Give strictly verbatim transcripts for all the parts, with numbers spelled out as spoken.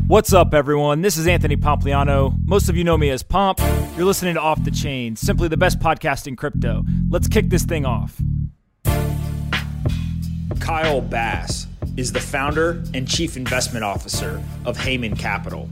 What's up, everyone? This is Anthony Pompliano. Most of you know me as Pomp. You're listening to Off the Chain, simply the best podcast in crypto. Let's kick this thing off. Kyle Bass is the founder and chief investment officer of Hayman Capital.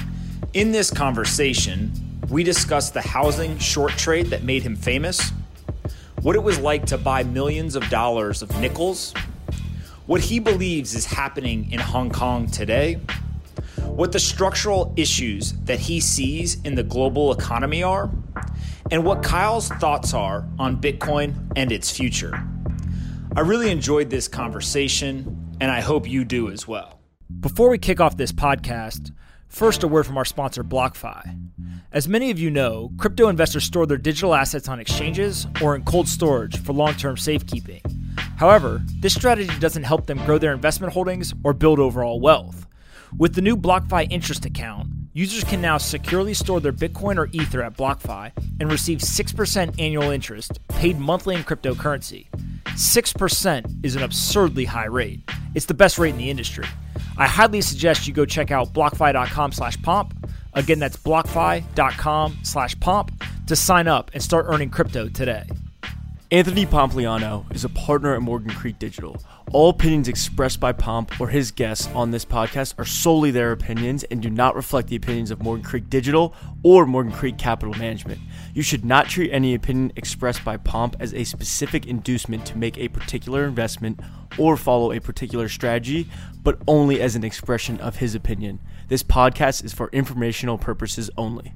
In this conversation, we discuss the housing short trade that made him famous, what it was like to buy millions of dollars of nickels, what he believes is happening in Hong Kong today, what the structural issues that he sees in the global economy are, and what Kyle's thoughts are on Bitcoin and its future. I really enjoyed this conversation, and I hope you do as well. Before we kick off this podcast, first a word from our sponsor, BlockFi. As many of you know, crypto investors store their digital assets on exchanges or in cold storage for long-term safekeeping. However, this strategy doesn't help them grow their investment holdings or build overall wealth. With the new BlockFi interest account, users can now securely store their Bitcoin or Ether at BlockFi and receive six percent annual interest paid monthly in cryptocurrency. six percent is an absurdly high rate. It's the best rate in the industry. I highly suggest you go check out blockfi.com slash pomp. Again, that's blockfi.com slash pomp to sign up and start earning crypto today. Anthony Pompliano is a partner at Morgan Creek Digital. All opinions expressed by Pomp or his guests on this podcast are solely their opinions and do not reflect the opinions of Morgan Creek Digital or Morgan Creek Capital Management. You should not treat any opinion expressed by Pomp as a specific inducement to make a particular investment or follow a particular strategy, but only as an expression of his opinion. This podcast is for informational purposes only.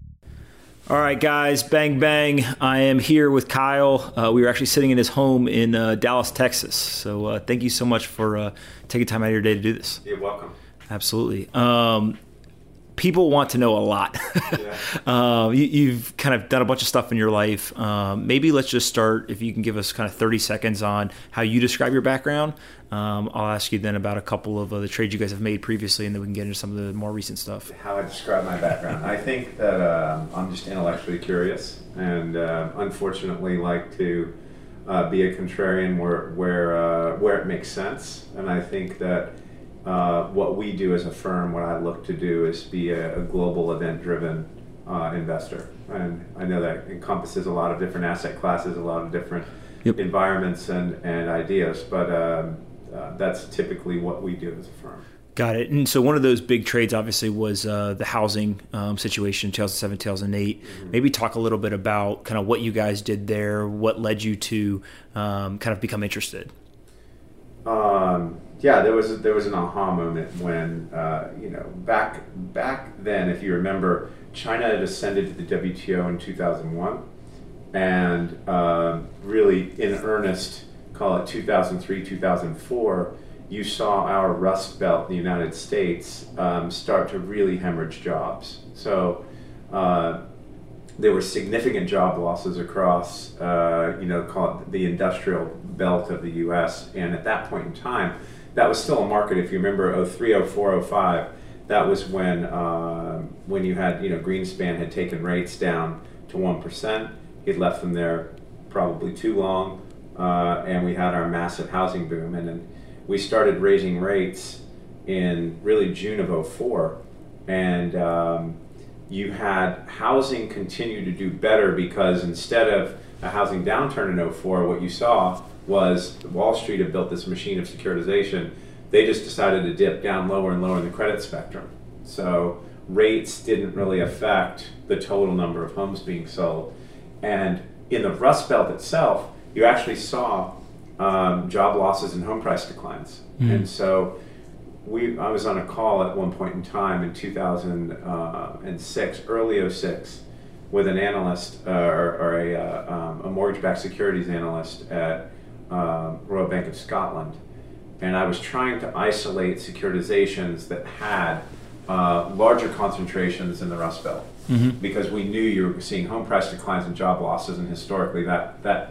All right, guys, bang, bang. I am here with Kyle. Uh, we were actually sitting in his home in uh, Dallas, Texas. So uh, thank you so much for uh, taking time out of your day to do this. You're welcome. Absolutely. Um, people want to know a lot. Yeah. uh, you, you've kind of done a bunch of stuff in your life. Um, maybe let's just start, if you can give us kind of thirty seconds on how you describe your background. Um, I'll ask you then about a couple of uh, the trades you guys have made previously, and then we can get into some of the more recent stuff. How I describe my background. I think that uh, I'm just intellectually curious, and uh, unfortunately like to uh, be a contrarian where where uh, where it makes sense. And I think that uh, what we do as a firm, what I look to do, is be a, a global event-driven uh, investor. And I know that encompasses a lot of different asset classes, a lot of different yep. environments and, and ideas, but um, Uh, that's typically what we do as a firm. Got it. And so one of those big trades obviously was uh, the housing um, situation in two thousand seven, two thousand eight. Mm-hmm. Maybe talk a little bit about kind of what you guys did there, what led you to um, kind of become interested. Um, yeah, there was a, there was an aha moment when uh, you know back back then, if you remember, China had ascended to the W T O in two thousand one, and uh, really in earnest. Call it two thousand three, two thousand four, you saw our Rust Belt in the United States um, start to really hemorrhage jobs. So uh, there were significant job losses across, uh, you know, call it the industrial belt of the U S. And at that point in time, that was still a market. If you remember oh three, oh four, oh five, that was when uh, when you had, you know, Greenspan had taken rates down to one percent. He'd left them there probably too long. Uh, and we had our massive housing boom, and then we started raising rates in really June of oh four, and um, you had housing continue to do better because instead of a housing downturn in oh four, what you saw was Wall Street had built this machine of securitization. They just decided to dip down lower and lower in the credit spectrum. So rates didn't really affect the total number of homes being sold. And in the Rust Belt itself, you actually saw um, job losses and home price declines. Mm. And so we, I was on a call at one point in time in two thousand six, early oh six, with an analyst uh, or, or a, uh, um, a mortgage-backed securities analyst at uh, Royal Bank of Scotland. And I was trying to isolate securitizations that had uh, larger concentrations in the Rust Belt. Mm-hmm. Because we knew you were seeing home price declines and job losses, and historically that that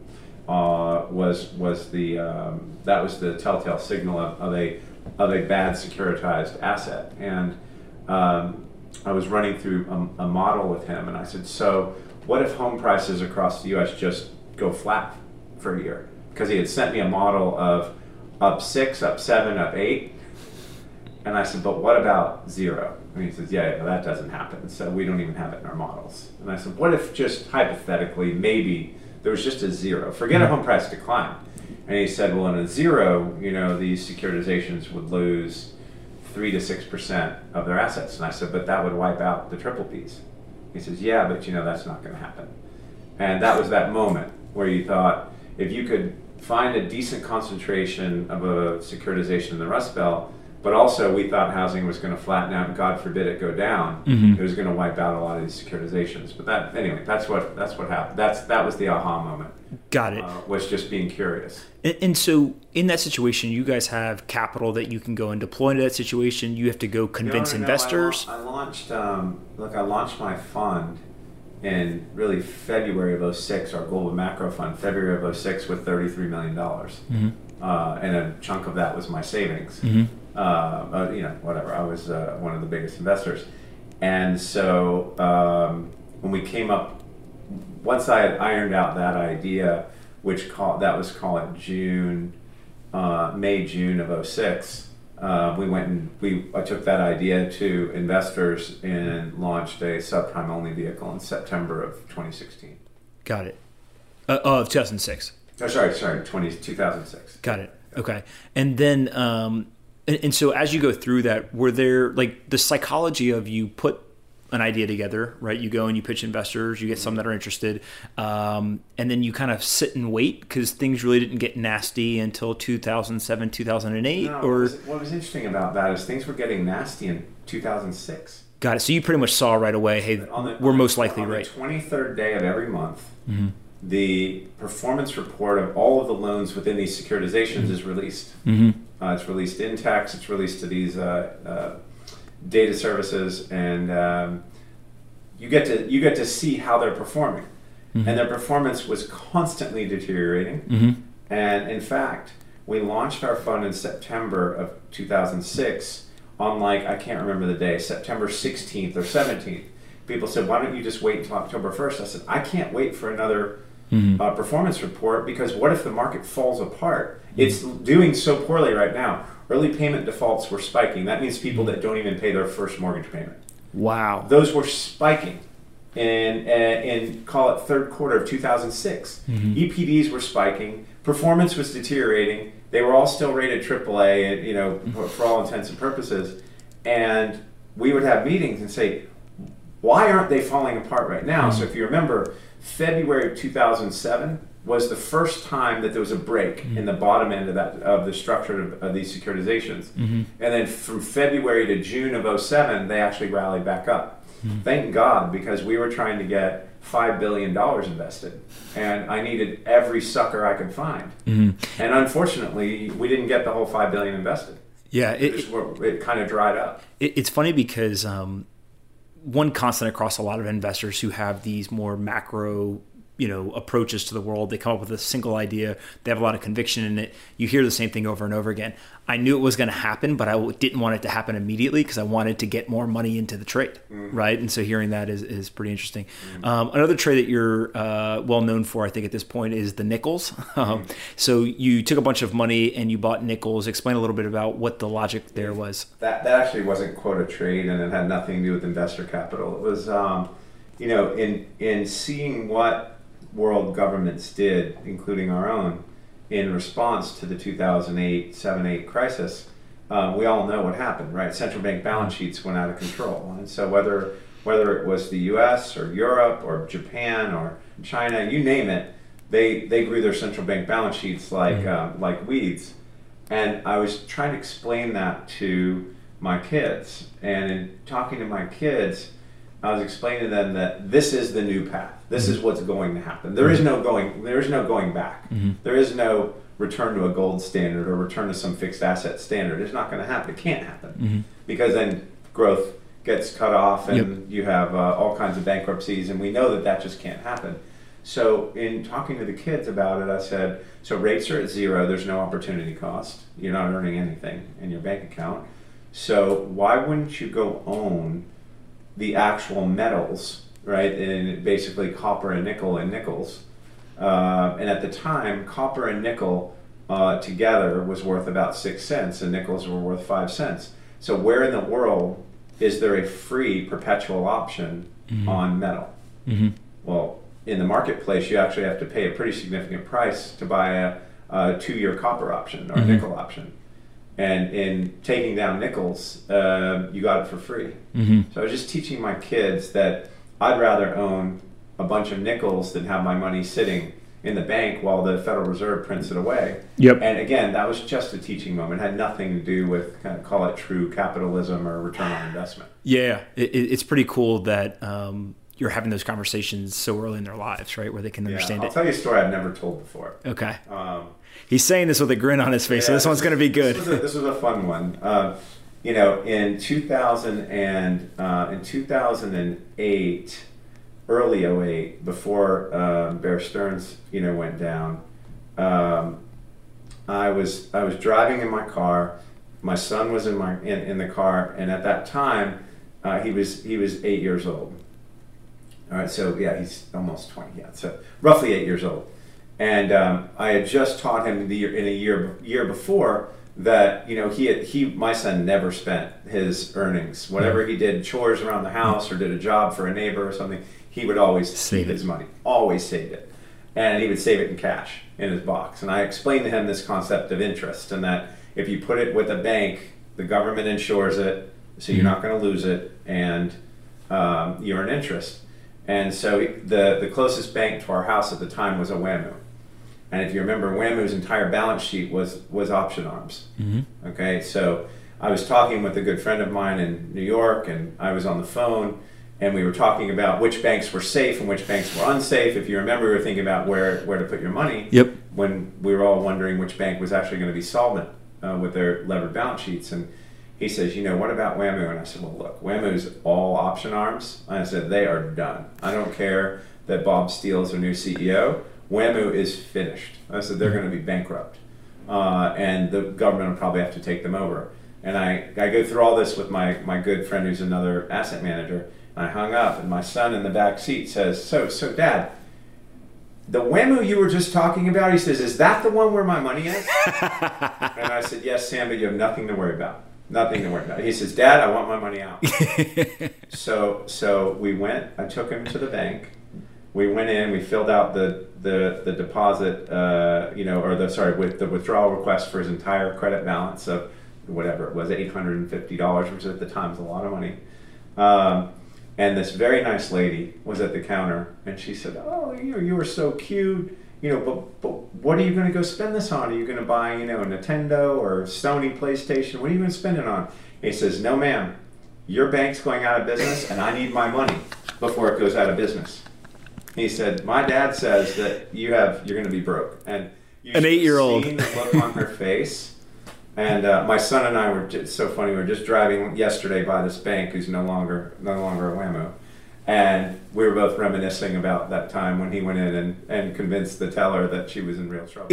Uh, was was the um, that was the telltale signal of, of a of a bad securitized asset. And um, I was running through a, a model with him, and I said, so what if home prices across the U S just go flat for a year? Because he had sent me a model of up six, up seven, up eight, And I said, but what about zero? And he says, yeah, yeah, that doesn't happen. So we don't even have it in our models. And I said, what if just hypothetically, maybe there was just a zero? Forget a home price decline. And he said, well, in a zero, you know, these securitizations would lose three to six percent of their assets. And I said, but that would wipe out the triple Ps. He says, yeah, but you know, that's not going to happen. And that was that moment where you thought, if you could find a decent concentration of a securitization in the Rust Belt, but also we thought housing was going to flatten out and God forbid it go down, mm-hmm. it was going to wipe out a lot of these securitizations. But that, anyway, that's what that's what happened. That's that was the aha moment. Got it. Uh, was just being curious. And, and so in that situation, you guys have capital that you can go and deploy into that situation. You have to go convince no, no, no, investors. I, I launched, um, look, I launched my fund in really February of oh six, our Global Macro Fund, February of oh six with thirty-three million dollars. Mm-hmm. Uh, and a chunk of that was my savings. Mm-hmm. Uh, uh, you know, whatever. I was uh, one of the biggest investors. And so um, when we came up, once I had ironed out that idea, which call, that was call it June, uh, May, June of oh six, uh, we went and we I took that idea to investors and launched a subprime only vehicle in September of twenty sixteen. Got it. Uh, oh, two thousand six. Oh, sorry, sorry, twenty, two thousand six. Got it. Okay. And then, um, and, and so as you go through that, were there, like, the psychology of you put an idea together, right? You go and you pitch investors, you get some that are interested, um, and then you kind of sit and wait because things really didn't get nasty until two thousand seven, two thousand eight? No, or what was, what was interesting about that is things were getting nasty in two thousand six. Got it. So you pretty much saw right away, hey, the, we're most likely on right. On the twenty-third day of every month, mm-hmm. the performance report of all of the loans within these securitizations mm-hmm. is released. Mm-hmm. Uh, it's released in text, it's released to these uh, uh, data services, and um, you get to you get to see how they're performing. Mm-hmm. And their performance was constantly deteriorating. Mm-hmm. And in fact, we launched our fund in September of two thousand six on, like, I can't remember the day, September sixteenth or seventeenth. People said, why don't you just wait until October first? I said, I can't wait for another mm-hmm. uh, performance report, because what if the market falls apart? Mm-hmm. It's doing so poorly right now. Early payment defaults were spiking. That means people that don't even pay their first mortgage payment. Wow. Those were spiking in, uh, in call it third quarter of two thousand six. Mm-hmm. E P Ds were spiking. Performance was deteriorating. They were all still rated triple A, you know, mm-hmm. for all intents and purposes. And we would have meetings and say, why aren't they falling apart right now? Mm-hmm. So if you remember, February of two thousand seven was the first time that there was a break mm-hmm. in the bottom end of that of the structure of, of these securitizations. Mm-hmm. And then from February to June of oh seven, they actually rallied back up. Mm-hmm. Thank God, because we were trying to get five billion dollars invested. And I needed every sucker I could find. Mm-hmm. And unfortunately, we didn't get the whole five billion dollars invested. Yeah. It, it, it, it kind of dried up. It, it's funny because um, one constant across a lot of investors who have these more macro, you know, approaches to the world, they come up with a single idea, they have a lot of conviction in it. You hear the same thing over and over again. I knew it was going to happen, but I didn't want it to happen immediately because I wanted to get more money into the trade, mm-hmm. right? And so hearing that is, is pretty interesting. Mm-hmm. Um, another trade that you're uh, well known for, I think at this point, is the Nichols. Mm-hmm. Um, so you took a bunch of money and you bought Nichols. Explain a little bit about what the logic there was. That that actually wasn't quote a trade, and it had nothing to do with investor capital. It was, um, you know, in in seeing what world governments did, including our own, in response to the two thousand eight, seven, eight crisis, um, we all know what happened, right? Central bank balance sheets went out of control. And so whether whether it was the U S or Europe or Japan or China, you name it, they they grew their central bank balance sheets like mm-hmm. um, like weeds. And I was trying to explain that to my kids. And in talking to my kids, I was explaining to them that this is the new path. This mm-hmm. is what's going to happen. There is no going. There is no going back. Mm-hmm. There is no return to a gold standard or return to some fixed asset standard. It's not going to happen. It can't happen mm-hmm. because then growth gets cut off, and yep. you have uh, all kinds of bankruptcies, and we know that that just can't happen. So in talking to the kids about it, I said, so rates are at zero. There's no opportunity cost. You're not earning anything in your bank account. So why wouldn't you go own the actual metals, right? And basically copper and nickel and nickels. Uh, and at the time, copper and nickel uh, together was worth about six cents, and nickels were worth five cents. So where in the world is there a free perpetual option mm-hmm. on metal? Mm-hmm. Well, in the marketplace, you actually have to pay a pretty significant price to buy a, a two-year copper option or mm-hmm. nickel option. And in taking down nickels, uh, you got it for free. Mm-hmm. So I was just teaching my kids that I'd rather own a bunch of nickels than have my money sitting in the bank while the Federal Reserve prints it away. Yep. And again, that was just a teaching moment. It had nothing to do with, kind of call it true capitalism or return on investment. Yeah, it, it's pretty cool that um, you're having those conversations so early in their lives, right, where they can understand yeah, I'll it. tell you a story I've never told before. Okay. Um, He's saying this with a grin on his face, yeah, so this, this one's going to be good. This was a, this was a fun one. Uh, you know, in two thousand and uh, in two thousand eight, early oh eight, before uh, Bear Stearns, you know, went down, um, I was I was driving in my car. My son was in my in, in the car, and at that time, uh, he was he was eight years old. All right, so yeah, he's almost twenty. Yeah, so roughly eight years old. And um, I had just taught him the year, in a year year before that, you know, he had, he my son never spent his earnings. Whatever he did, chores around the house or did a job for a neighbor or something, he would always save his money, always saved it. And he would save it in cash in his box. And I explained to him this concept of interest, and that if you put it with a bank, the government insures it, so you're not going to lose it, and um, you earn interest. And so the, the closest bank to our house at the time was a WAMU. And if you remember, WAMU's entire balance sheet was, was option arms. Mm-hmm. Okay, so I was talking with a good friend of mine in New York, and I was on the phone, and we were talking about which banks were safe and which banks were unsafe. If you remember, we were thinking about where, where to put your money. Yep. When we were all wondering which bank was actually going to be solvent uh, with their levered balance sheets. And he says, you know, what about WAMU? And I said, well, look, WAMU's all option arms. And I said, they are done. I don't care that Bob Steele's their new C E O. WAMU is finished. I said, they're going to be bankrupt. Uh, and the government will probably have to take them over. And I, I go through all this with my, my good friend who's another asset manager. And I hung up, and my son in the back seat says, so, so Dad, the WAMU you were just talking about, he says, is that the one where my money is? And I said, yes, Sam, but you have nothing to worry about. Nothing to worry about. He says, Dad, I want my money out. so so we went, I took him to the bank. We went in, we filled out the the, the deposit, uh, you know, or the, sorry, with the withdrawal request for his entire credit balance of whatever it was, eight hundred fifty dollars, which at the time was a lot of money. Um, and this very nice lady was at the counter, and she said, oh, you, you were so cute. You know, but, but what are you going to go spend this on? Are you going to buy, you know, a Nintendo or Sony PlayStation? What are you going to spend it on? And he says, no, ma'am, your bank's going out of business, and I need my money before it goes out of business. He said, my dad says that you have, you're going to be broke. And you an eight-year-old. Seen the look on her face. And uh, my son and I were just so funny. We were just driving yesterday by this bank, who's no longer no longer a WAMU. And we were both reminiscing about that time when he went in and, and convinced the teller that she was in real trouble.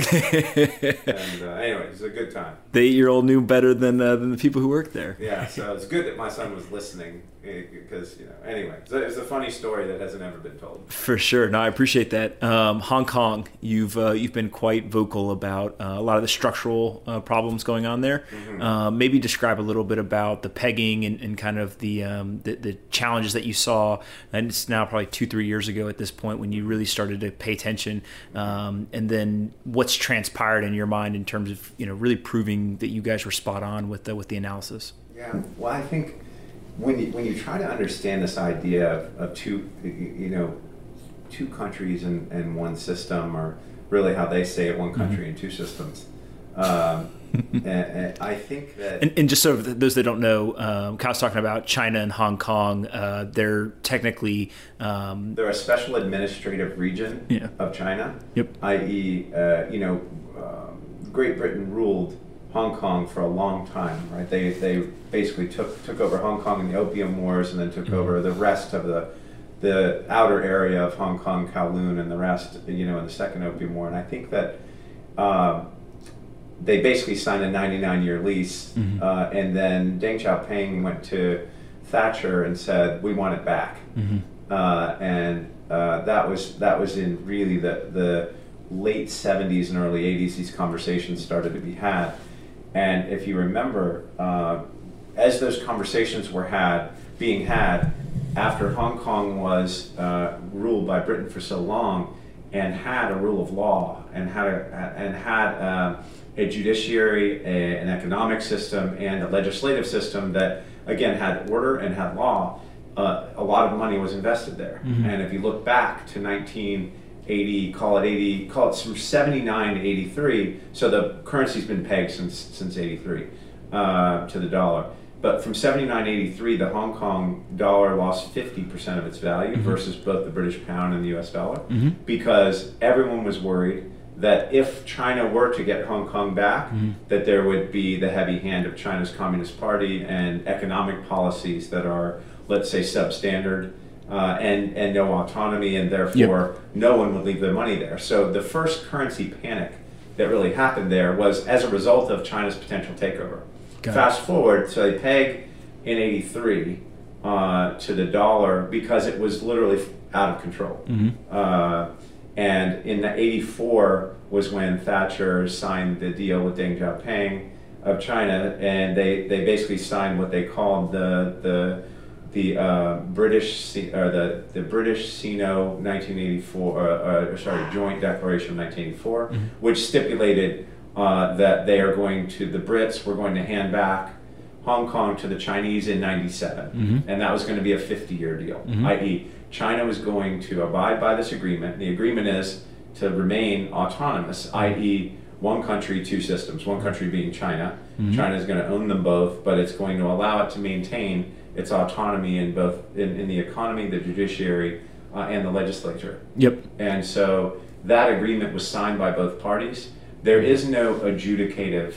and uh, anyway, it was a good time. The eight-year-old knew better than uh, than the people who worked there. Yeah, so it's good that my son was listening because, you know, anyway, it's a, it's a funny story that hasn't ever been told. For sure. No, I appreciate that. Um, Hong Kong, you've uh, you've been quite vocal about uh, a lot of the structural uh, problems going on there. Mm-hmm. Uh, maybe describe a little bit about the pegging and, and kind of the, um, the the challenges that you saw. And it's now probably two, three years ago at this point when you really started to pay attention. Um, and then what's transpired in your mind in terms of, you know, really proving that you guys were spot on with the, with the analysis? Yeah, well, I think when you, when you try to understand this idea of, of two, you know, two countries and, and one system, or really how they say it, one country mm-hmm. and two systems, um, and, and I think that... And, and just so those that don't know, um, Kyle's talking about China and Hong Kong. Uh, they're technically... Um, they're a special administrative region yeah. of China, yep. that is, uh, you know, uh, Great Britain ruled Hong Kong for a long time, right? They they basically took took over Hong Kong in the Opium Wars, and then took mm-hmm. over the rest of the the outer area of Hong Kong, Kowloon, and the rest, you know, in the Second Opium War. And I think that um, they basically signed a ninety-nine year lease, mm-hmm. uh, and then Deng Xiaoping went to Thatcher and said, "We want it back," mm-hmm. uh, and uh, that was that was in really the the late seventies and early eighties. These conversations started to be had. And if you remember, uh, as those conversations were had, being had, after Hong Kong was uh, ruled by Britain for so long, and had a rule of law, and had a, and had uh, a judiciary, a, an economic system, and a legislative system that again had order and had law, uh, a lot of money was invested there. Mm-hmm. And if you look back to nineteen eighty, call it eighty, call it from seventy-nine to eighty-three. So the currency's been pegged since since eighty-three uh, to the dollar. But from seventy-nine to eighty-three, the Hong Kong dollar lost fifty percent of its value mm-hmm. versus both the British pound and the U S dollar, mm-hmm. because everyone was worried that if China were to get Hong Kong back, mm-hmm. that there would be the heavy hand of China's Communist Party and economic policies that are, let's say, substandard uh, and, and no autonomy, and therefore yep. no one would leave their money there. So the first currency panic that really happened there was as a result of China's potential takeover. Got Fast it. forward, so they peg in eighty-three uh, to the dollar because it was literally out of control. Mm-hmm. Uh, and in eighty-four was when Thatcher signed the deal with Deng Xiaoping of China, and they, they basically signed what they called the the the uh, British or the the British Sino nineteen eighty-four uh, uh, sorry Joint Declaration of nineteen eighty-four, mm-hmm. which stipulated uh, that they are going to the Brits were going to hand back Hong Kong to the Chinese in ninety-seven, mm-hmm. and that was going to be a fifty-year deal, mm-hmm. that is, China was going to abide by this agreement. The agreement is to remain autonomous, that is, one country, two systems. One country being China. Mm-hmm. China is going to own them both, but it's going to allow it to maintain its autonomy in both in, in the economy, the judiciary, uh, and the legislature. Yep. And so that agreement was signed by both parties. There is no adjudicative,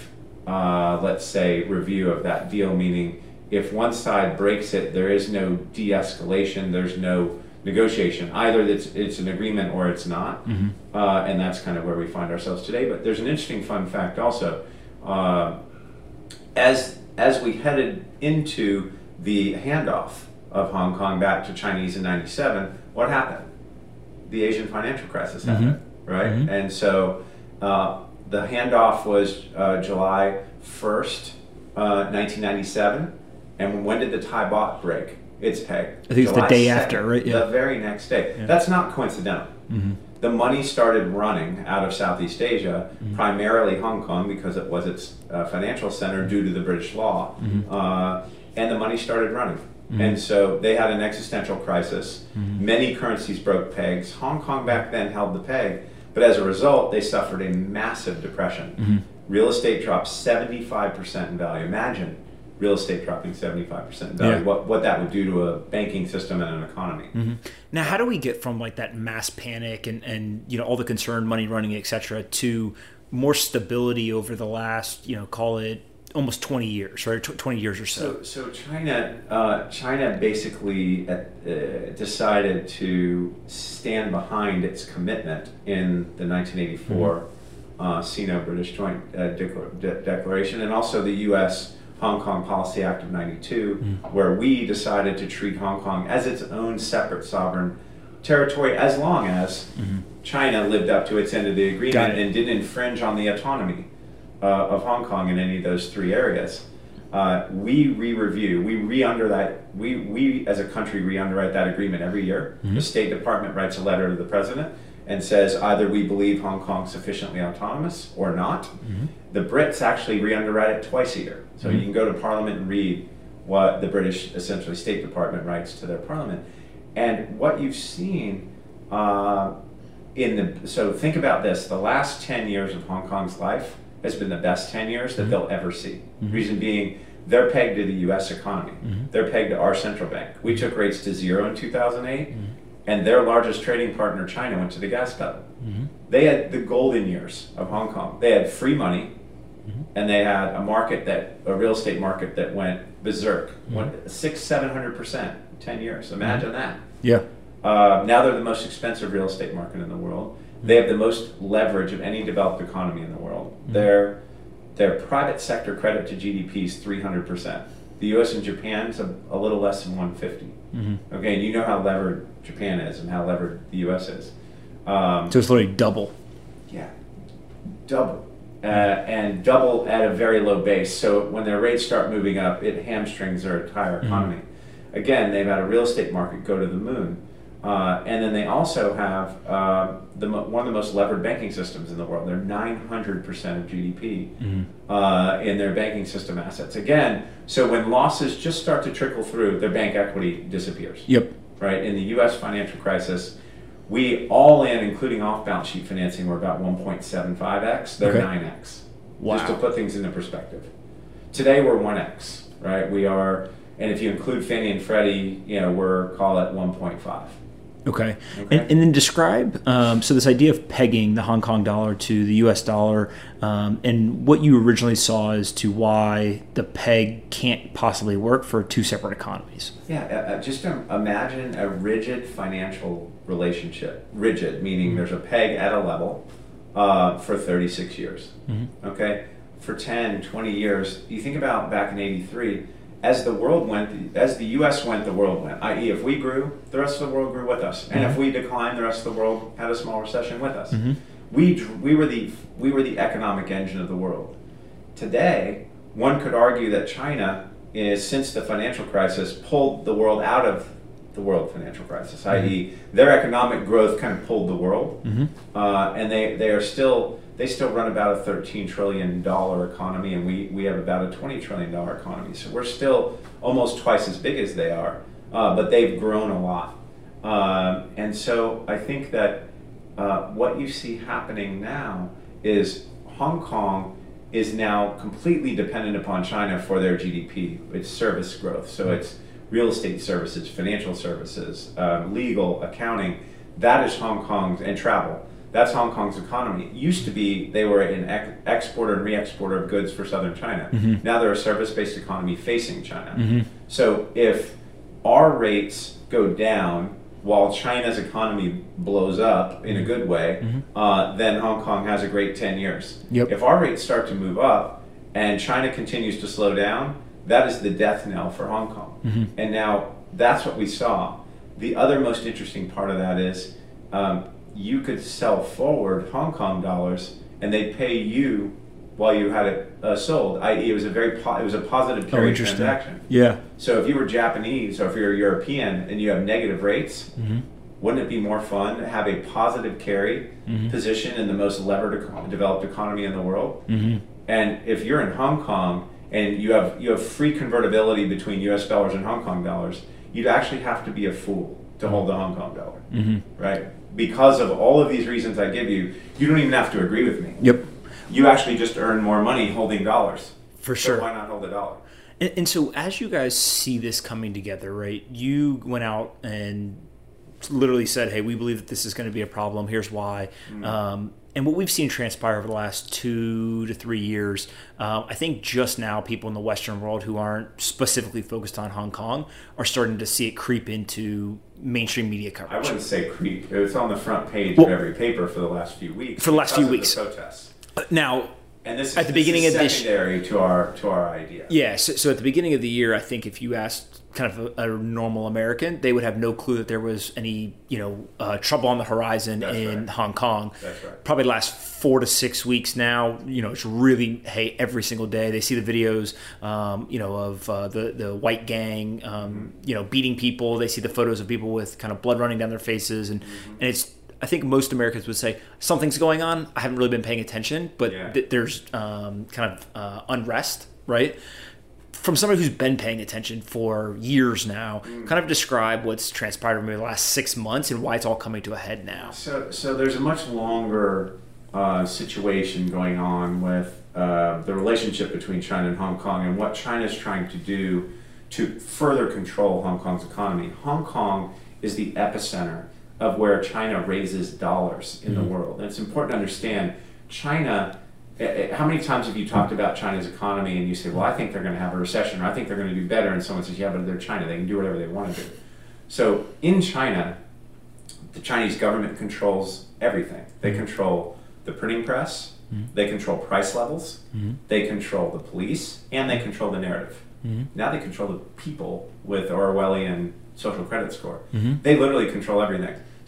uh, let's say, review of that deal, meaning if one side breaks it, there is no de-escalation, there's no negotiation. Either it's, it's an agreement or it's not, mm-hmm. uh, and that's kind of where we find ourselves today. But there's an interesting fun fact also. Uh, as as we headed into the handoff of Hong Kong back to Chinese in ninety-seven, what happened? The Asian financial crisis happened, mm-hmm. right? Mm-hmm. And so uh, the handoff was uh, July first, uh, nineteen ninety-seven. And when did the Thai baht break? It's pegged. I think it's the day after, right? Yeah. The very next day. Yeah. That's not coincidental. Mm-hmm. The money started running out of Southeast Asia, mm-hmm. primarily Hong Kong, because it was its uh, financial center due to the British law. Mm-hmm. Uh, and the money started running. Mm-hmm. And so they had an existential crisis. Mm-hmm. Many currencies broke pegs. Hong Kong back then held the peg. But as a result, they suffered a massive depression. Mm-hmm. Real estate dropped seventy-five percent in value. Imagine real estate dropping seventy-five percent in value, yeah. what, what that would do to a banking system and an economy. Mm-hmm. Now, how do we get from like that mass panic and, and you know all the concern, money running, et cetera, to more stability over the last, you know, call it almost twenty years, right? twenty years or so. So, so China, uh, China basically uh, decided to stand behind its commitment in the nineteen eighty-four mm-hmm. uh, Sino-British Joint uh, Declar- De- Declaration, and also the U S Hong Kong Policy Act of ninety-two, mm. where we decided to treat Hong Kong as its own separate sovereign territory as long as mm-hmm. China lived up to its end of the agreement and didn't infringe on the autonomy uh, of Hong Kong in any of those three areas. Uh, we re-review, we re-underwrite, we, we as a country re-underwrite that agreement every year. Mm-hmm. The State Department writes a letter to the President and says either we believe Hong Kong sufficiently autonomous or not. Mm-hmm. The Brits actually re-underwrite it twice a year. So mm-hmm. you can go to Parliament and read what the British, essentially State Department, writes to their Parliament. And what you've seen uh, in the, so think about this, the last ten years of Hong Kong's life has been the best ten years that mm-hmm. they'll ever see. Mm-hmm. Reason being, they're pegged to the U S economy. Mm-hmm. They're pegged to our central bank. We took rates to zero in two thousand eight. Mm-hmm. And their largest trading partner, China, went to the gas pedal. Mm-hmm. They had the golden years of Hong Kong. They had free money, mm-hmm. and they had a market that, a real estate market that went berserk, mm-hmm. went six, seven hundred percent in ten years. Imagine mm-hmm. that. Yeah. Uh, now they're the most expensive real estate market in the world. Mm-hmm. They have the most leverage of any developed economy in the world. Mm-hmm. Their their private sector credit to G D P is three hundred percent. The U S and Japan's a, a little less than one hundred fifty. Mm-hmm. Okay, and you know how levered Japan is and how levered the U S is. Um, so it's literally double. Yeah, double. uh, and double at a very low base. So when their rates start moving up, it hamstrings their entire economy. Mm-hmm. Again, they've had a real estate market go to the moon. Uh, and then they also have uh, the one of the most levered banking systems in the world. They're nine hundred percent of G D P mm-hmm. uh, in their banking system assets. Again, so when losses just start to trickle through, their bank equity disappears. Yep. Right? In the U S financial crisis, we all in, including off-balance sheet financing, were about one point seven five x. They're okay. nine x. Wow. Just to put things into perspective. Today we're one x, right? We are, and if you include Fannie and Freddie, you know, we're, call it one point five. Okay. okay. And, and then describe, um, so this idea of pegging the Hong Kong dollar to the U S dollar, um, and what you originally saw as to why the peg can't possibly work for two separate economies. Yeah, uh, just imagine a rigid financial relationship. Rigid, meaning mm-hmm. there's a peg at a level uh, for thirty-six years. Mm-hmm. Okay? For ten, twenty years, you think about back in eighty-three, as the world went, as the U S went, the world went. that is, if we grew, the rest of the world grew with us, and mm-hmm. if we declined, the rest of the world had a small recession with us. Mm-hmm. We we were the we were the economic engine of the world. Today, one could argue that China is, since the financial crisis, pulled the world out of the world financial crisis. Mm-hmm. that is, their economic growth kind of pulled the world, mm-hmm. uh, and they they are still. They still run about a thirteen trillion dollars economy, and we, we have about a twenty trillion dollars economy. So we're still almost twice as big as they are, uh, but they've grown a lot. Um, and so I think that uh, what you see happening now is Hong Kong is now completely dependent upon China for their G D P. It's service growth. So it's real estate services, financial services, um, legal, accounting. That is Hong Kong's, and travel. That's Hong Kong's economy. It used to be they were an ex- exporter and re-exporter of goods for southern China. Mm-hmm. Now they're a service-based economy facing China. Mm-hmm. So if our rates go down while China's economy blows up in a good way, mm-hmm. uh, then Hong Kong has a great ten years. Yep. If our rates start to move up and China continues to slow down, that is the death knell for Hong Kong. Mm-hmm. And now that's what we saw. The other most interesting part of that is um, you could sell forward Hong Kong dollars, and they'd pay you while you had it uh, sold. that is, it was a very po- it was a positive carry oh, transaction. Yeah. So if you were Japanese or if you're European and you have negative rates, mm-hmm. wouldn't it be more fun to have a positive carry mm-hmm. position in the most levered eco- developed economy in the world? Mm-hmm. And if you're in Hong Kong and you have you have free convertibility between U S dollars and Hong Kong dollars, you'd actually have to be a fool to hold the Hong Kong dollar, mm-hmm. right? Because of all of these reasons I give you, you don't even have to agree with me. Yep. You actually just earn more money holding dollars. For sure. So why not hold a dollar? And, and so as you guys see this coming together, right, you went out and literally said, hey, we believe that this is going to be a problem. Here's why. Mm-hmm. Um, and what we've seen transpire over the last two to three years, uh, I think just now people in the Western world who aren't specifically focused on Hong Kong are starting to see it creep into mainstream media coverage. I wouldn't say creep. It's on the front page well, of every paper for the last few weeks. For the last few weeks. The protests. Uh, now, and this is, at the this beginning is of secondary this, to our to our idea. Yeah. So, so at the beginning of the year, I think if you asked kind of a, a normal American, they would have no clue that there was any, you know, uh, trouble on the horizon That's in right. Hong Kong. That's right. Probably the last four to six weeks now, you know, it's really, hey, every single day they see the videos, um, you know, of uh, the, the white gang, um, mm-hmm. you know, beating people. They see the photos of people with kind of blood running down their faces. And, mm-hmm. and it's, I think most Americans would say something's going on. I haven't really been paying attention, but yeah. th- there's um, kind of uh, unrest, right? From somebody who's been paying attention for years now, mm. kind of describe what's transpired over the last six months and why it's all coming to a head now. So, so there's a much longer uh, situation going on with uh, the relationship between China and Hong Kong and what China's trying to do to further control Hong Kong's economy. Hong Kong is the epicenter of where China raises dollars in mm. the world. And it's important to understand China. How many times have you talked about China's economy and you say, well, I think they're going to have a recession, or I think they're going to do better, and someone says, yeah, but they're China. They can do whatever they want to do. So in China, the Chinese government controls everything. They control the printing press, mm-hmm. they control price levels, mm-hmm. they control the police, and they control the narrative. Mm-hmm. Now they control the people with Orwellian social credit score. Mm-hmm. They literally control everything.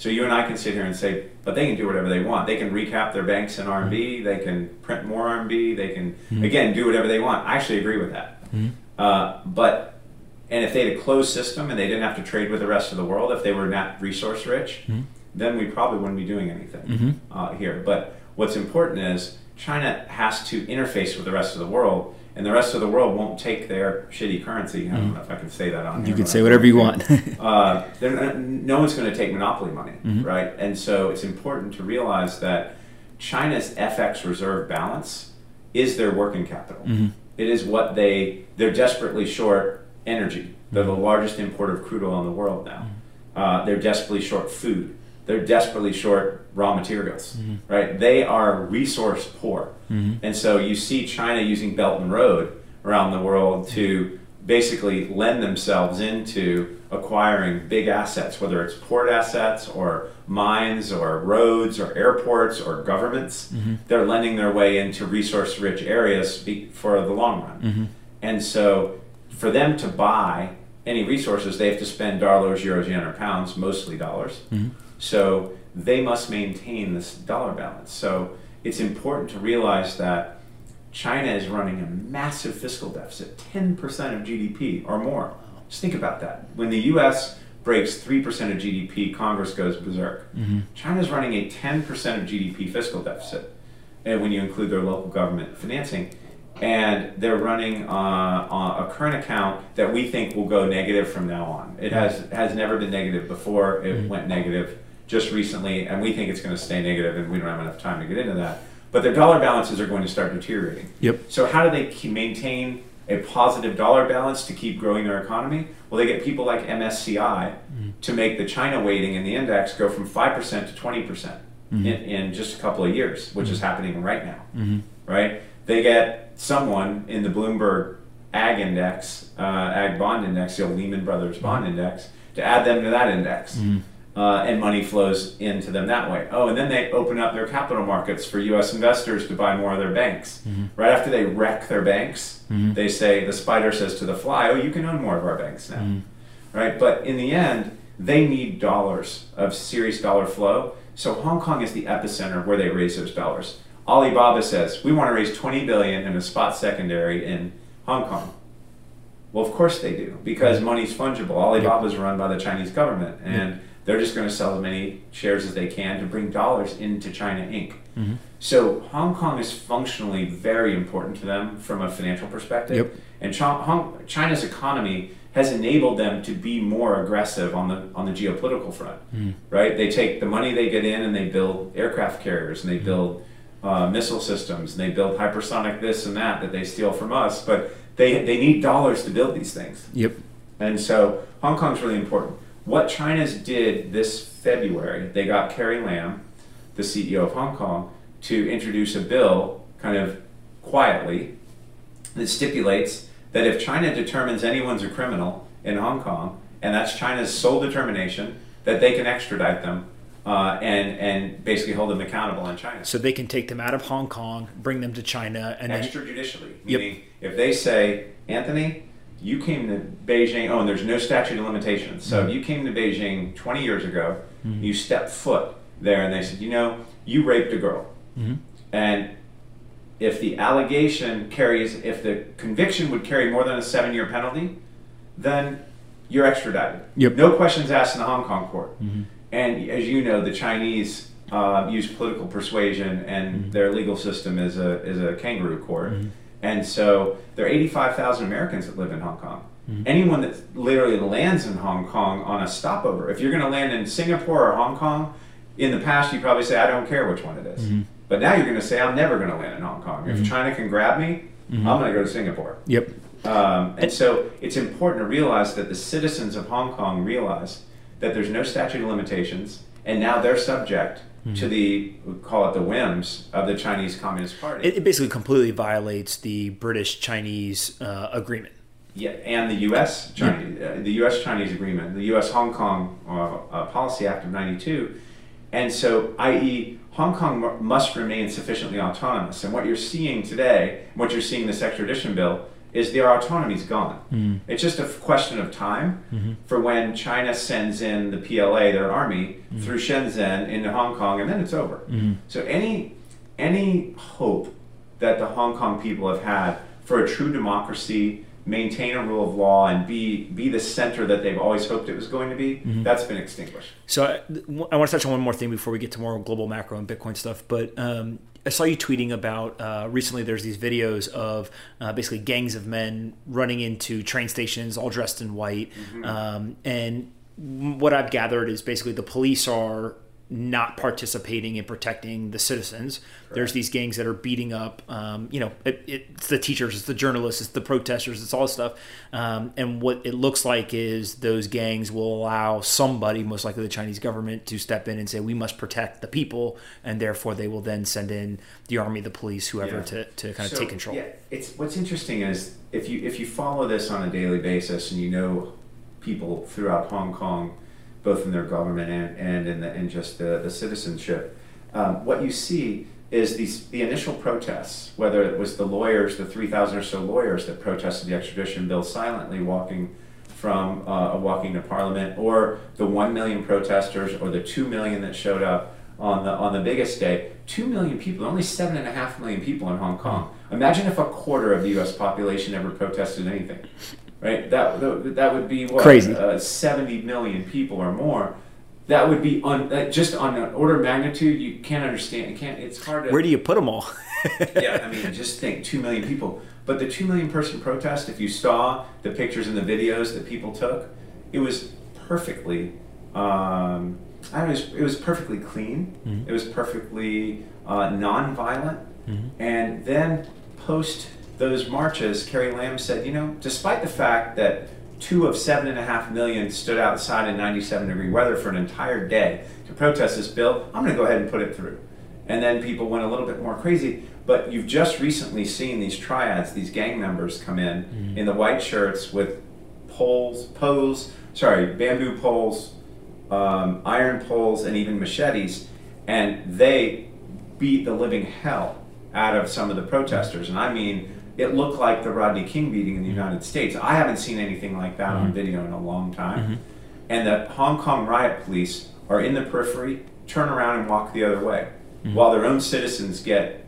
So you and I can sit here and say, but they can do whatever they want. They can recap their banks in R M B. Mm-hmm. They can print more R M B. They can, mm-hmm. again, do whatever they want. I actually agree with that. Mm-hmm. Uh, but, and if they had a closed system and they didn't have to trade with the rest of the world, if they were not resource rich, mm-hmm. then we probably wouldn't be doing anything mm-hmm. uh, here. But what's important is China has to interface with the rest of the world, and the rest of the world won't take their shitty currency. I don't mm-hmm. know if I can say that on here. You can say whatever you want. uh, not, no one's going to take monopoly money, mm-hmm. right? And so it's important to realize that China's F X reserve balance is their working capital. Mm-hmm. It is what they, they're desperately short energy. They're the largest importer of crude oil in the world now. Uh, they're desperately short food. They're desperately short raw materials, mm-hmm. right? They are resource poor. Mm-hmm. And so you see China using Belt and Road around the world to basically lend themselves into acquiring big assets, whether it's port assets or mines or roads or airports or governments. Mm-hmm. They're lending their way into resource-rich areas for the long run. Mm-hmm. And so for them to buy any resources, they have to spend dollars, euros, yen, or pounds, mostly dollars. Mm-hmm. So they must maintain this dollar balance. So it's important to realize that China is running a massive fiscal deficit, ten percent of G D P or more. Just think about that. When the U S breaks three percent of G D P, Congress goes berserk. Mm-hmm. China's running a ten percent of G D P fiscal deficit, and when you include their local government financing. And they're running uh, on a current account that we think will go negative from now on. It has has never been negative before. It mm-hmm. went negative just recently, and we think it's going to stay negative, and we don't have enough time to get into that. But their dollar balances are going to start deteriorating. Yep. So how do they keep, maintain a positive dollar balance to keep growing their economy? Well, they get people like M S C I mm-hmm. to make the China weighting in the index go from five percent to twenty percent mm-hmm. in, in just a couple of years, which mm-hmm. is happening right now, mm-hmm. right? They get someone in the Bloomberg Ag Index, uh, Ag Bond Index, the old Lehman Brothers Bond mm-hmm. Index, to add them to that index. Mm-hmm. Uh, and money flows into them that way. Oh, and then they open up their capital markets for U S investors to buy more of their banks. Mm-hmm. Right after they wreck their banks, mm-hmm. they say, the spider says to the fly, oh, you can own more of our banks now. Mm-hmm. Right? But in the end, they need dollars of serious dollar flow. So Hong Kong is the epicenter where they raise those dollars. Alibaba says, we want to raise twenty billion dollars in a spot secondary in Hong Kong. Well, of course they do, because money's fungible. Alibaba's run by the Chinese government, and they're just going to sell as many shares as they can to bring dollars into China Incorporated. Mm-hmm. So Hong Kong is functionally very important to them from a financial perspective. Yep. And China's economy has enabled them to be more aggressive on the on the geopolitical front. Mm-hmm. Right? They take the money they get in and they build aircraft carriers, and they build uh, missile systems, and they build hypersonic this and that that they steal from us. But they they need dollars to build these things. Yep. And so Hong Kong's really important. What China's did this February, they got Carrie Lam, the C E O of Hong Kong, to introduce a bill, kind of quietly, that stipulates that if China determines anyone's a criminal in Hong Kong, and that's China's sole determination, that they can extradite them uh, and and basically hold them accountable in China. So they can take them out of Hong Kong, bring them to China, and extrajudicially. Then, meaning, yep. if they say, Anthony, you came to Beijing, oh, and there's no statute of limitations. So mm-hmm. if you came to Beijing twenty years ago, mm-hmm. you stepped foot there, and they said, you know, you raped a girl. Mm-hmm. And if the allegation carries, if the conviction would carry more than a seven-year penalty, then you're extradited. Yep. No questions asked in the Hong Kong court. Mm-hmm. And as you know, the Chinese uh, use political persuasion, and mm-hmm. their legal system is a is a kangaroo court. Mm-hmm. And so there are eighty-five thousand Americans that live in Hong Kong. Mm-hmm. Anyone that literally lands in Hong Kong on a stopover, if you're going to land in Singapore or Hong Kong, in the past you probably say, I don't care which one it is. Mm-hmm. But now you're going to say, I'm never going to land in Hong Kong. Mm-hmm. If China can grab me, mm-hmm. I'm going to go to Singapore. Yep. Um, and so it's important to realize that the citizens of Hong Kong realize that there's no statute of limitations, and now they're subject mm-hmm. to the, we call it the whims of the Chinese Communist Party. It, it basically completely violates the British-Chinese uh, agreement. Yeah, and the U S Chinese, yeah. uh, the U S Chinese agreement, the U S Hong Kong uh, uh, Policy Act of ninety-two, and so, that is, Hong Kong m- must remain sufficiently autonomous. And what you're seeing today, what you're seeing in this extradition bill, is their autonomy's gone. Mm. It's just a question of time mm-hmm. for when China sends in the P L A, their army, mm. through Shenzhen into Hong Kong, and then it's over. Mm. So any any hope that the Hong Kong people have had for a true democracy, maintain a rule of law, and be be the center that they've always hoped it was going to be, mm-hmm. that's been extinguished. So I, I want to touch on one more thing before we get to more global macro and Bitcoin stuff. But um, I saw you tweeting about uh, recently there's these videos of uh, basically gangs of men running into train stations all dressed in white. Mm-hmm. Um, and what I've gathered is basically the police are not participating in protecting the citizens. Correct. There's these gangs that are beating up, um, you know, it, it's the teachers, it's the journalists, it's the protesters, it's all this stuff. Um, and what it looks like is those gangs will allow somebody, most likely the Chinese government, to step in and say, we must protect the people. And therefore they will then send in the army, the police, whoever, yeah. to, to kind of so, take control. Yeah, it's what's interesting is if you if you follow this on a daily basis and you know people throughout Hong Kong, both in their government and, and in the in just the, the citizenship, um, what you see is these the initial protests, whether it was the lawyers, the three thousand or so lawyers that protested the extradition bill silently walking from uh, walking to Parliament, or the one million protesters, or the two million that showed up on the on the biggest day. Two million people, only seven and a half million people in Hong Kong. Imagine if a quarter of the U S population ever protested anything. Right, that that would be what, crazy. Uh, seventy million people or more. That would be on uh, just on an order of magnitude. You can't understand. You can't. It's hard to. Where do you put them all? Yeah, I mean, just think two million people. But the two million person protest, if you saw the pictures and the videos that people took, it was perfectly. Um, I don't know, it was, it was perfectly clean. Mm-hmm. It was perfectly uh, non-violent, mm-hmm. and then post those marches, Carrie Lam said, you know, despite the fact that two of seven and a half million stood outside in ninety-seven degree weather for an entire day to protest this bill, I'm going to go ahead and put it through. And then people went a little bit more crazy. But you've just recently seen these triads, these gang members come in mm-hmm. in the white shirts with poles, poles, sorry, bamboo poles, um, iron poles, and even machetes, and they beat the living hell out of some of the protesters. And I mean, it looked like the Rodney King beating in the United States. I haven't seen anything like that mm-hmm. on video in a long time. Mm-hmm. And the Hong Kong riot police are in the periphery, turn around and walk the other way, mm-hmm. while their own citizens get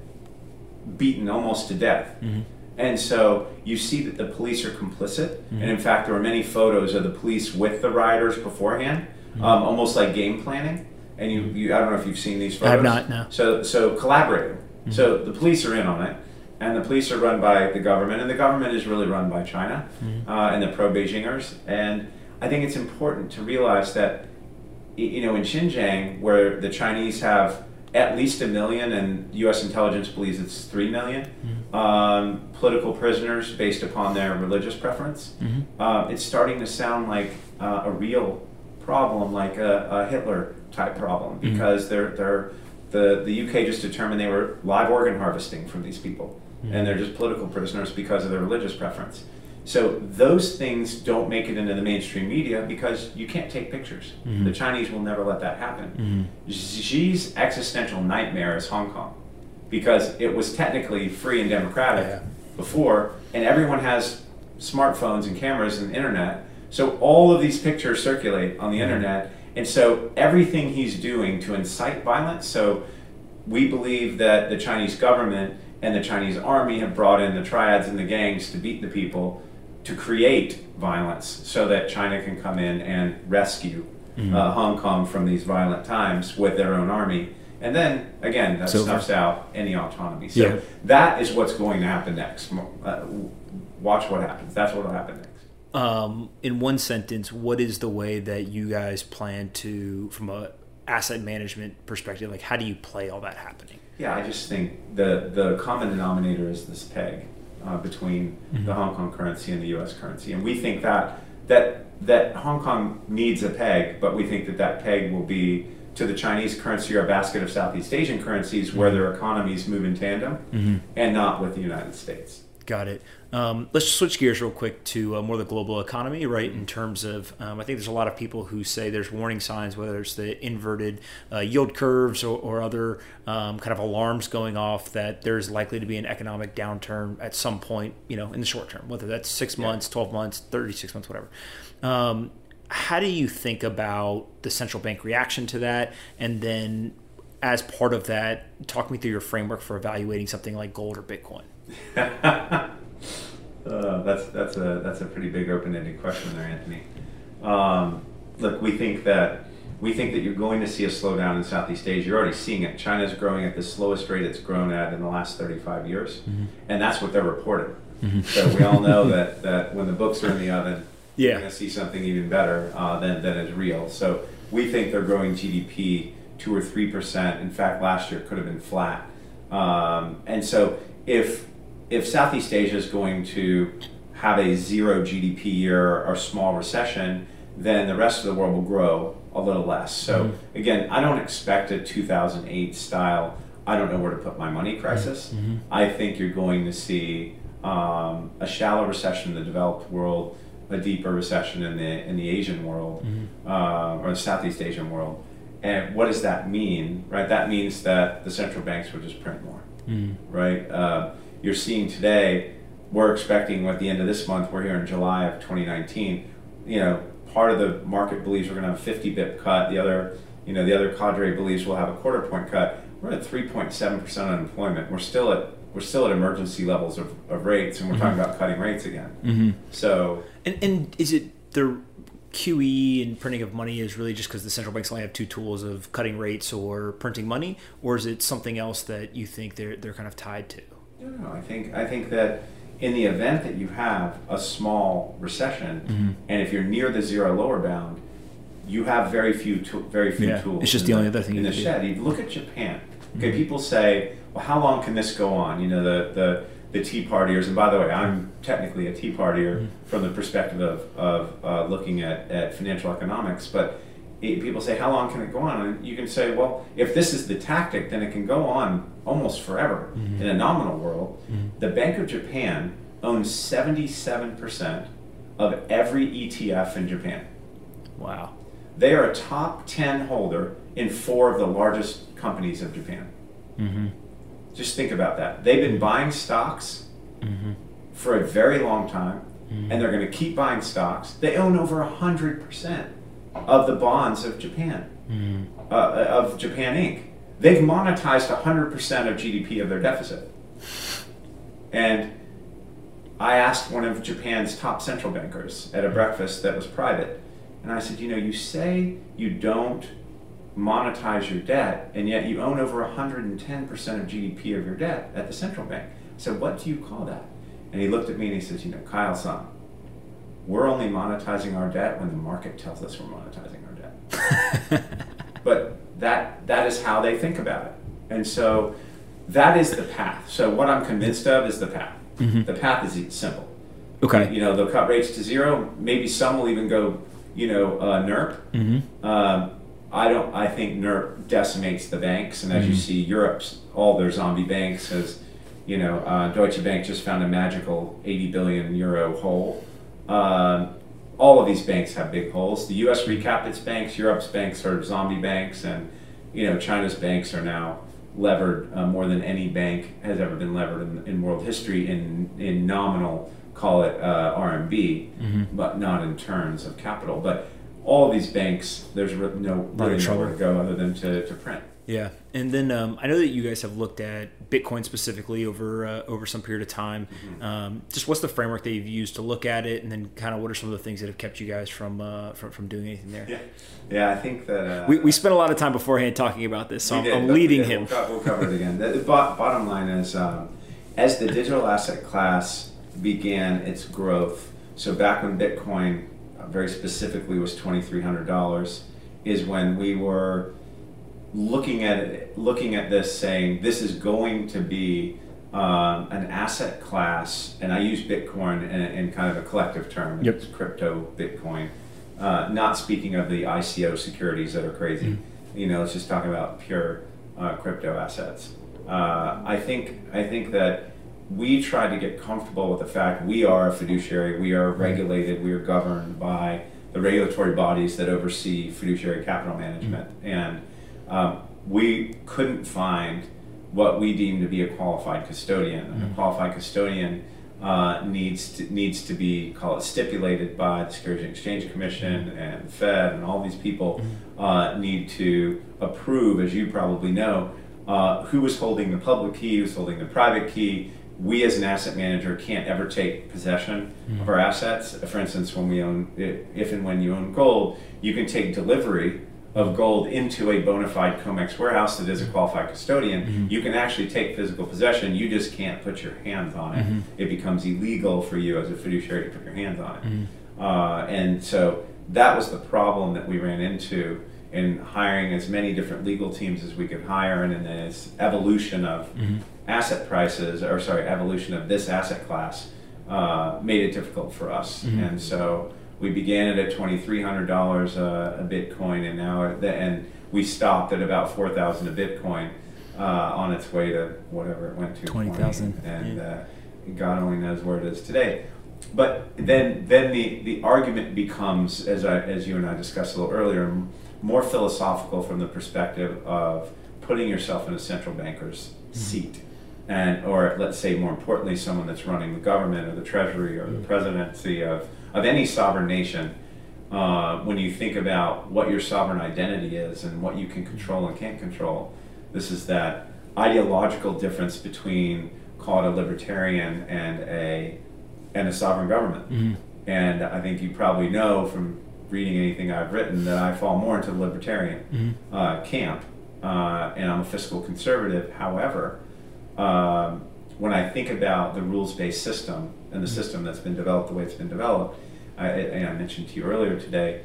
beaten almost to death. Mm-hmm. And so you see that the police are complicit. Mm-hmm. And in fact, there were many photos of the police with the rioters beforehand, mm-hmm. um, almost like game planning. And you, you, I don't know if you've seen these photos. I have not, no. So, so collaborating. Mm-hmm. So the police are in on it. And the police are run by the government, and the government is really run by China mm-hmm. uh, and the pro-Beijingers. And I think it's important to realize that, you know, in Xinjiang, where the Chinese have at least a million, and U S intelligence believes it's three million, mm-hmm. um, political prisoners based upon their religious preference, mm-hmm. uh, it's starting to sound like uh, a real problem, like a, a Hitler-type problem, because mm-hmm. they're they're the the U K just determined they were live organ harvesting from these people. Mm-hmm. And they're just political prisoners because of their religious preference. So those things don't make it into the mainstream media because you can't take pictures. Mm-hmm. The Chinese will never let that happen. Mm-hmm. Xi's existential nightmare is Hong Kong, because it was technically free and democratic yeah. before, and everyone has smartphones and cameras and internet. So all of these pictures circulate on the mm-hmm. internet, and so everything he's doing to incite violence. So we believe that the Chinese government and the Chinese army have brought in the triads and the gangs to beat the people, to create violence so that China can come in and rescue mm-hmm. uh, Hong Kong from these violent times with their own army. And then, again, that so, snuffs out any autonomy. So yeah. that is what's going to happen next. Uh, watch what happens. That's what will happen next. Um, in one sentence, what is the way that you guys plan to, from a asset management perspective, like how do you play all that happening? Yeah, I just think the, the common denominator is this peg uh, between mm-hmm. the Hong Kong currency and the U S currency. And we think that, that that Hong Kong needs a peg, but we think that that peg will be to the Chinese currency or a basket of Southeast Asian currencies mm-hmm. where their economies move in tandem mm-hmm. and not with the United States. Got it. Um, let's switch gears real quick to uh, more the global economy, right? In terms of, um, I think there's a lot of people who say there's warning signs, whether it's the inverted uh, yield curves or, or other um, kind of alarms going off that there's likely to be an economic downturn at some point, you know, in the short term, whether that's six Yeah. months, twelve months, thirty-six months, whatever. Um, how do you think about the central bank reaction to that? And then as part of that, talk me through your framework for evaluating something like gold or Bitcoin. uh, that's that's a that's a pretty big open-ended question there, Anthony. Um, look, we think that we think that you're going to see a slowdown in Southeast Asia. You're already seeing it. China's growing at the slowest rate it's grown at in the last thirty-five years, mm-hmm. and that's what they're reporting. Mm-hmm. So we all know that that when the books are in the oven, yeah. you're going to see something even better uh, than than is real. So we think they're growing G D P two or three percent. In fact, last year it could have been flat. Um, and so if If Southeast Asia is going to have a zero G D P year or small recession, then the rest of the world will grow a little less. So mm-hmm. again, I don't expect a two thousand eight style, I don't know where to put my money crisis. Mm-hmm. I think you're going to see um, a shallow recession in the developed world, a deeper recession in the in the Asian world, mm-hmm. uh, or the Southeast Asian world. And what does that mean, right? That means that the central banks will just print more, mm-hmm. right? Uh, You're seeing today, we're expecting at the end of this month, we're here in July of twenty nineteen, you know, part of the market believes we're going to have a fifty bip cut. The other, you know, the other cadre believes we'll have a quarter point cut. We're at three point seven percent unemployment. We're still at we're still at emergency levels of, of rates, and we're mm-hmm. talking about cutting rates again. Mm-hmm. So, and and is it the Q E and printing of money is really just because the central banks only have two tools of cutting rates or printing money, or is it something else that you think they're they're kind of tied to? No, I think I think that in the event that you have a small recession, mm-hmm. and if you're near the zero lower bound, you have very few to, very few yeah, tools. It's just the, the only other thing in you the can shed. do. You look at Japan. Okay, mm-hmm. people say, well, how long can this go on? You know, the the, the Tea Partiers, and by the way, I'm technically a Tea Partier mm-hmm. from the perspective of of uh, looking at, at financial economics, but people say, how long can it go on? And you can say, well, if this is the tactic, then it can go on almost forever. Mm-hmm. In a nominal world, mm-hmm. the Bank of Japan owns seventy-seven percent of every E T F in Japan. Wow. They are a top ten holder in four of the largest companies of Japan. Mm-hmm. Just think about that. They've been buying stocks mm-hmm. for a very long time, mm-hmm. and they're going to keep buying stocks. They own over one hundred percent of the bonds of Japan, mm-hmm. uh, of Japan Incorporated. They've monetized one hundred percent of G D P of their deficit. And I asked one of Japan's top central bankers at a breakfast that was private, and I said, you know, you say you don't monetize your debt, and yet you own over one hundred ten percent of G D P of your debt at the central bank. I said, what do you call that? And he looked at me and he says, you know, Kyle-san, we're only monetizing our debt when the market tells us we're monetizing our debt. But that that is how they think about it. And so that is the path. So what I'm convinced of is the path. Mm-hmm. The path is simple. Okay. You know, they'll cut rates to zero. Maybe some will even go, you know, uh, NERP. Mm-hmm. Um, I don't. I think NERP decimates the banks. And as mm-hmm. you see, Europe's, all their zombie banks, as, you know, uh, Deutsche Bank just found a magical eighty billion euro hole. Um, all of these banks have big holes. The U S recapped its banks. Europe's banks are zombie banks, and you know China's banks are now levered uh, more than any bank has ever been levered in, in world history in in nominal, call it uh, R M B, mm-hmm. but not in terms of capital. But all of these banks, there's re- no really nowhere to go other than to, to print. Yeah, and then um, I know that you guys have looked at Bitcoin specifically over uh, over some period of time. Mm-hmm. Um, just what's the framework that you've used to look at it, and then kind of what are some of the things that have kept you guys from uh, from, from doing anything there? Yeah, yeah, I think that uh, we we spent a lot of time beforehand talking about this, so I'm, did, I'm leading him. We'll, we'll cover it again. The, the bottom line is, um, as the digital asset class began its growth, so back when Bitcoin, uh, very specifically, was twenty-three hundred dollars, is when we were looking at it, looking at this, saying this is going to be um, an asset class, and I use Bitcoin in, in kind of a collective term. Yep. It's crypto Bitcoin, uh, not speaking of the I C O securities that are crazy. Mm-hmm. You know, let's just talk about pure uh, crypto assets. Uh, I think I think that we tried to get comfortable with the fact we are a fiduciary, we are regulated, we are governed by the regulatory bodies that oversee fiduciary capital management. Mm-hmm. And um, we couldn't find what we deem to be a qualified custodian. Mm-hmm. A qualified custodian uh, needs to, needs to be, call it, stipulated by the Securities and Exchange Commission and Fed, and all these people mm-hmm. uh, need to approve, as you probably know, uh, who is holding the public key, who's holding the private key. We as an asset manager can't ever take possession mm-hmm. of our assets. For instance, when we own, if and when you own gold, you can take delivery of gold into a bona fide COMEX warehouse that is a qualified custodian. Mm-hmm. You can actually take physical possession, you just can't put your hands on it. Mm-hmm. It becomes illegal for you as a fiduciary to put your hands on it. Mm-hmm. Uh, and so that was the problem that we ran into in hiring as many different legal teams as we could hire, and in this evolution of mm-hmm. asset prices, or sorry, evolution of this asset class uh, made it difficult for us. Mm-hmm. And so we began it at twenty-three hundred dollars a, a Bitcoin, and now and we stopped at about four thousand dollars a Bitcoin uh, on its way to whatever it went to, twenty thousand, and yeah. uh, God only knows where it is today. But then, then the, the argument becomes, as I, as you and I discussed a little earlier, more philosophical from the perspective of putting yourself in a central banker's mm-hmm. seat, and or let's say more importantly, someone that's running the government or the treasury or mm-hmm. the presidency of, of any sovereign nation. Uh, when you think about what your sovereign identity is and what you can control and can't control, this is that ideological difference between, call it a libertarian and a and a sovereign government. Mm-hmm. And I think you probably know from reading anything I've written that I fall more into the libertarian mm-hmm. uh, camp, uh, and I'm a fiscal conservative. However, um, when I think about the rules-based system and the mm-hmm. system that's been developed the way it's been developed, I, and I mentioned to you earlier today,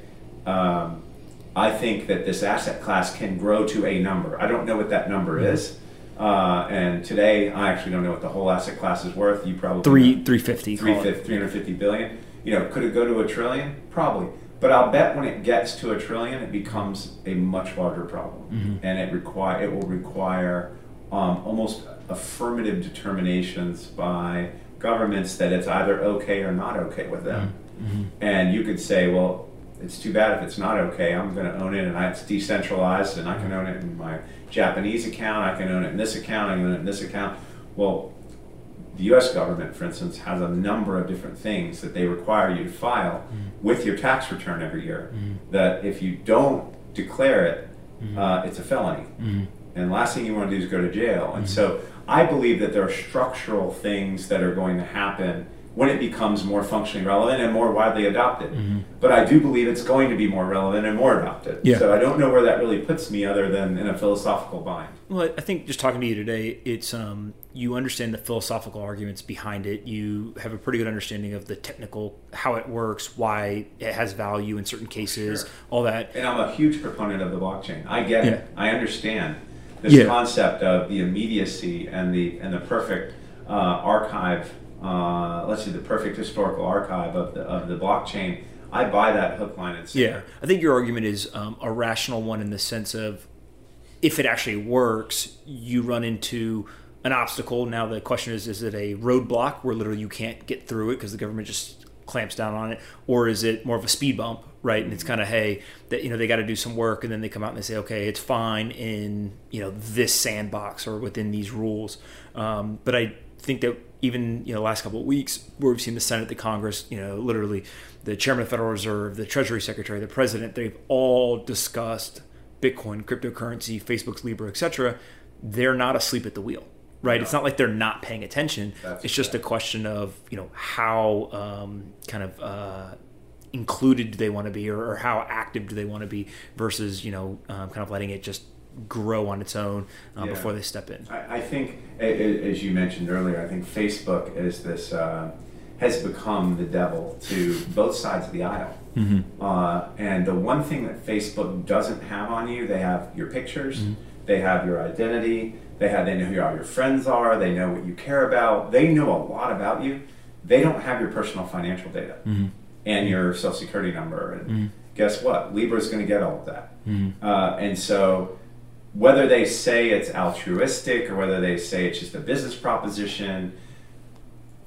um, I think that this asset class can grow to a number. I don't know what that number mm-hmm. is. Uh, and today, I actually don't know what the whole asset class is worth. You probably three three fifty, three hundred fifty billion. You know, could it go to a trillion? Probably. But I'll bet when it gets to a trillion, it becomes a much larger problem, mm-hmm. and it require it will require um, almost affirmative determinations by governments that it's either okay or not okay with them. Mm-hmm. And you could say, well, it's too bad if it's not okay. I'm going to own it, and I, it's decentralized, and I can own it in my Japanese account, I can own it in this account, I can own it in this account. Well, the U S government, for instance, has a number of different things that they require you to file mm-hmm. with your tax return every year, mm-hmm. that if you don't declare it, mm-hmm. uh, it's a felony. Mm-hmm. And the last thing you want to do is go to jail. Mm-hmm. And so I believe that there are structural things that are going to happen when it becomes more functionally relevant and more widely adopted. Mm-hmm. But I do believe it's going to be more relevant and more adopted. Yeah. So I don't know where that really puts me other than in a philosophical bind. Well, I think just talking to you today, it's um, you understand the philosophical arguments behind it. You have a pretty good understanding of the technical, how it works, why it has value in certain cases, sure. all that. And I'm a huge proponent of the blockchain. I get yeah. it. I understand this yeah. concept of the immediacy and the and the perfect uh, archive. Uh, let's see, the perfect historical archive of the of the blockchain. I buy that hook, line, and sinker. Yeah, I think your argument is um, a rational one in the sense of if it actually works, you run into an obstacle. Now the question is, is it a roadblock where literally you can't get through it because the government just clamps down on it, or is it more of a speed bump, right? And it's kind of, hey, that you know they got to do some work, and then they come out and they say, okay, it's fine in you know this sandbox or within these rules. Um, but I think that even you know the last couple of weeks where we've seen the Senate, the Congress, you know, literally the chairman of the Federal Reserve, the Treasury Secretary, the president, they've all discussed Bitcoin, cryptocurrency, Facebook's Libra, et cetera. They're not asleep at the wheel, right? No. It's not like they're not paying attention. That's it's just a question of you know how um, kind of uh, included do they want to be, or, or how active do they want to be, versus you know um, kind of letting it just grow on its own uh, yeah. before they step in. I, I think, as you mentioned earlier, I think Facebook is this uh, has become the devil to both sides of the aisle. Mm-hmm. Uh, and the one thing that Facebook doesn't have on you, they have your pictures, mm-hmm. they have your identity, they have they know who all your friends are, they know what you care about, they know a lot about you. They don't have your personal financial data mm-hmm. and your social security number. And mm-hmm. guess what? Libra is going to get all of that. Mm-hmm. Uh, and so whether they say it's altruistic or whether they say it's just a business proposition,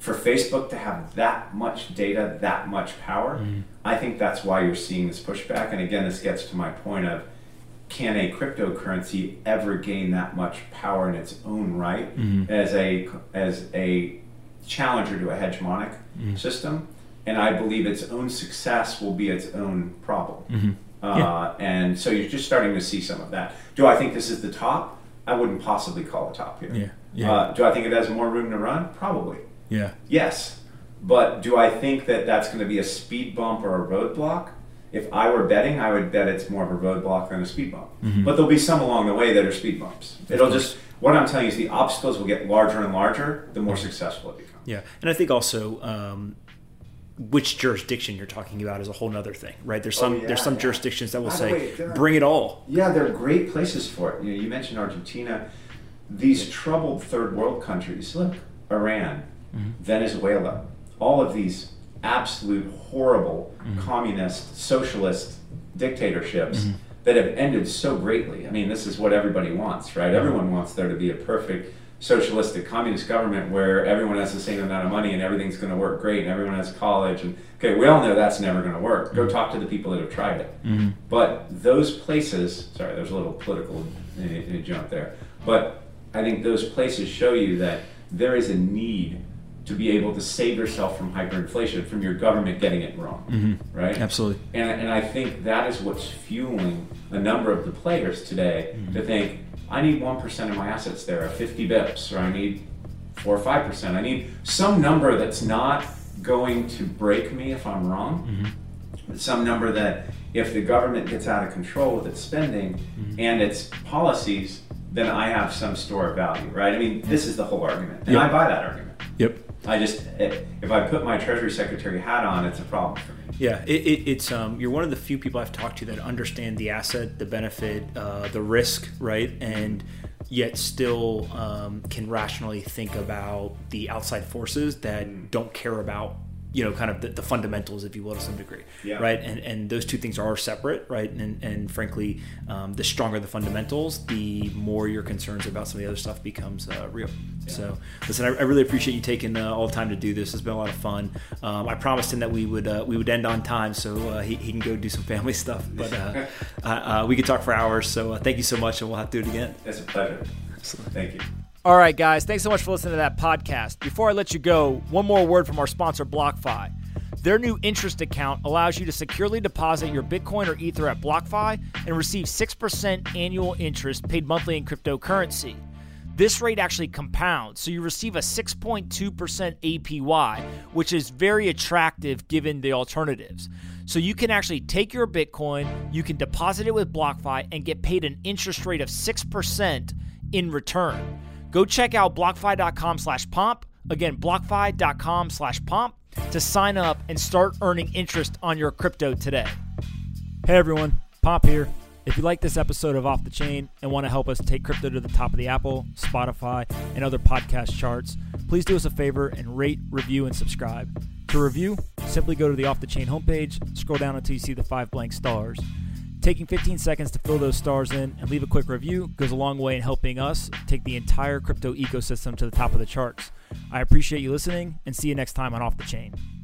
for Facebook to have that much data, that much power, mm-hmm. I think that's why you're seeing this pushback. And again, this gets to my point of, can a cryptocurrency ever gain that much power in its own right mm-hmm. as a as a challenger to a hegemonic mm-hmm. system? And I believe its own success will be its own problem. Mm-hmm. Uh, yeah. And so you're just starting to see some of that. Do I think this is the top? I wouldn't possibly call it top here. Yeah. Yeah. Uh, do I think it has more room to run? Probably. Yeah. Yes. But do I think that that's going to be a speed bump or a roadblock? If I were betting, I would bet it's more of a roadblock than a speed bump. Mm-hmm. But there'll be some along the way that are speed bumps. It'll just, what I'm telling you is the obstacles will get larger and larger the more successful it becomes. Yeah. And I think also um, which jurisdiction you're talking about is a whole nother thing, right? There's some oh, yeah, there's some yeah. jurisdictions that will By say, way, bring it all. Yeah, there are great places for it. You know, you mentioned Argentina. These troubled third world countries, look, Iran, mm-hmm. Venezuela, all of these absolute horrible mm-hmm. communist, socialist dictatorships mm-hmm. that have ended so greatly. I mean, this is what everybody wants, right? Mm-hmm. Everyone wants there to be a perfect socialistic communist government where everyone has the same amount of money and everything's going to work great and everyone has college. And okay, we all know that's never going to work. Go mm-hmm. talk to the people that have tried it. Mm-hmm. But those places, sorry, there's a little political in a, in a jump there, but I think those places show you that there is a need to be able to save yourself from hyperinflation, from your government getting it wrong, mm-hmm. right? Absolutely. And, and I think that is what's fueling a number of the players today mm-hmm. to think, I need one percent of my assets there, or fifty bips, or I need four or five percent. I need some number that's not going to break me if I'm wrong, mm-hmm. but some number that if the government gets out of control with its spending mm-hmm. and its policies, then I have some store of value, right? I mean, this is the whole argument, and yep. I buy that argument. Yep. I just, if I put my Treasury Secretary hat on, it's a problem for me. Yeah, it, it, it's um, you're one of the few people I've talked to that understand the asset, the benefit, uh, the risk, right, and yet still um, can rationally think about the outside forces that don't care about, you know, kind of the, the fundamentals, if you will, to some degree, yeah. right? And and those two things are separate, right? And and frankly, um, the stronger the fundamentals, the more your concerns about some of the other stuff becomes uh, real. Yeah. So, listen, I, I really appreciate you taking uh, all the time to do this. It's been a lot of fun. Um, I promised him that we would uh, we would end on time, so uh, he he can go do some family stuff. But uh, uh, we could talk for hours. So uh, thank you so much, and we'll have to do it again. It's a pleasure. Absolutely. Thank you. All right, guys, thanks so much for listening to that podcast. Before I let you go, one more word from our sponsor, BlockFi. Their new interest account allows you to securely deposit your Bitcoin or Ether at BlockFi and receive six percent annual interest paid monthly in cryptocurrency. This rate actually compounds, so you receive a six point two percent A P Y, which is very attractive given the alternatives. So you can actually take your Bitcoin, you can deposit it with BlockFi, and get paid an interest rate of six percent in return. Go check out BlockFi.com slash pomp. Again, BlockFi.com slash pomp to sign up and start earning interest on your crypto today. Hey everyone, Pomp here. If you like this episode of Off the Chain and want to help us take crypto to the top of the Apple, Spotify, and other podcast charts, please do us a favor and rate, review, and subscribe. To review, simply go to the Off the Chain homepage, scroll down until you see the five blank stars. Taking fifteen seconds to fill those stars in and leave a quick review goes a long way in helping us take the entire crypto ecosystem to the top of the charts. I appreciate you listening and see you next time on Off the Chain.